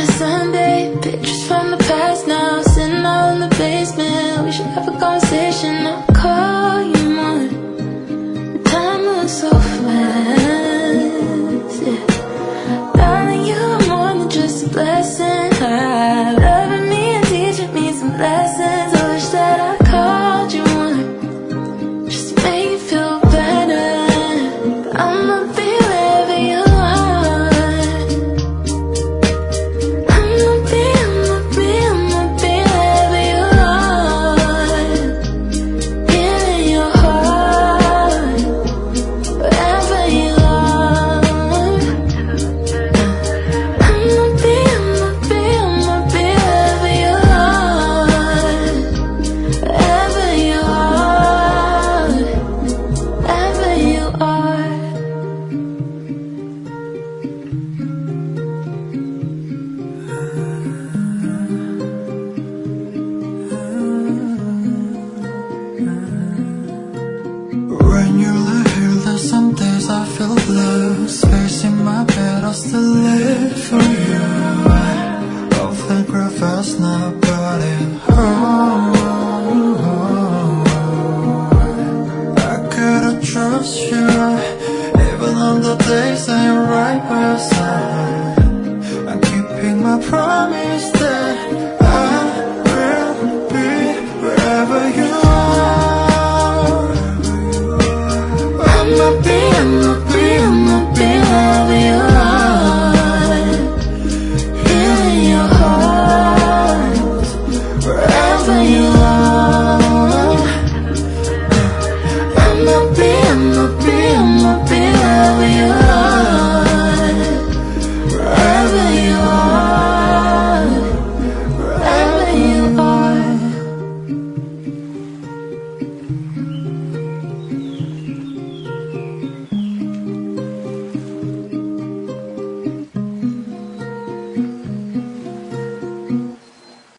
a Sunday, pictures from the past now, sitting out in the basement. We should have a conversation. I'll call you more. Time moves so fast, yeah. Darling, you are more than just a blessing. Loving me and teaching me some lessons. I wish that I called you more, just to make you feel better. But I'ma be wherever you are. I'ma be wherever you are. Give me your heart, wherever you are. I'ma be wherever you are. Wherever you are, wherever you are. When you're here, there's some days I feel blue. Space in my bed, I'll still live for you. Often grow fast now, but it I couldn't trust you, even on the days ain't right by your side. I'm keeping my promise that I will be wherever you are. I'ma be